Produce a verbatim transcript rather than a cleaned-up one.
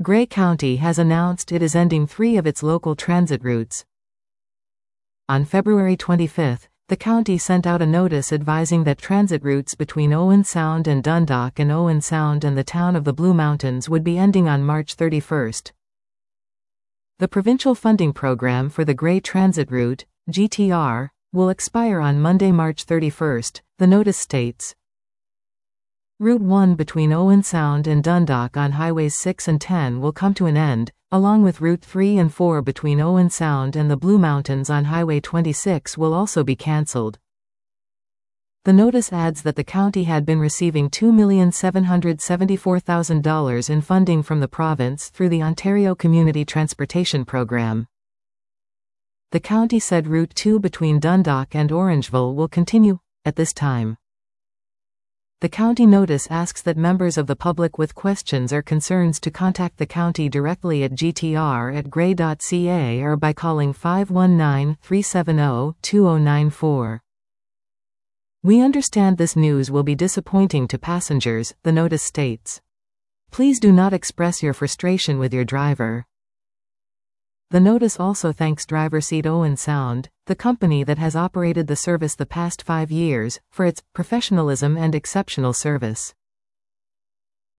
Grey County has announced it is ending three of its local transit routes. On February twenty-fifth, the county sent out a notice advising that transit routes between Owen Sound and Dundalk and Owen Sound and the town of the Blue Mountains would be ending on March thirty-first. The provincial funding program for the Grey Transit Route, G T R, will expire on Monday, March thirty-first, the notice states. Route one between Owen Sound and Dundalk on Highways six and ten will come to an end, along with Route three and four between Owen Sound and the Blue Mountains on Highway twenty-six will also be cancelled. The notice adds that the county had been receiving two million seven hundred seventy-four thousand dollars in funding from the province through the Ontario Community Transportation Program. The county said Route two between Dundalk and Orangeville will continue at this time. The county notice asks that members of the public with questions or concerns to contact the county directly at g t r at grey dot c a or by calling five one nine, three seven zero, two zero nine four. We understand this news will be disappointing to passengers, the notice states. Please do not express your frustration with your driver. The notice also thanks Driverseat Owen Sound, the company that has operated the service the past five years, for its professionalism and exceptional service.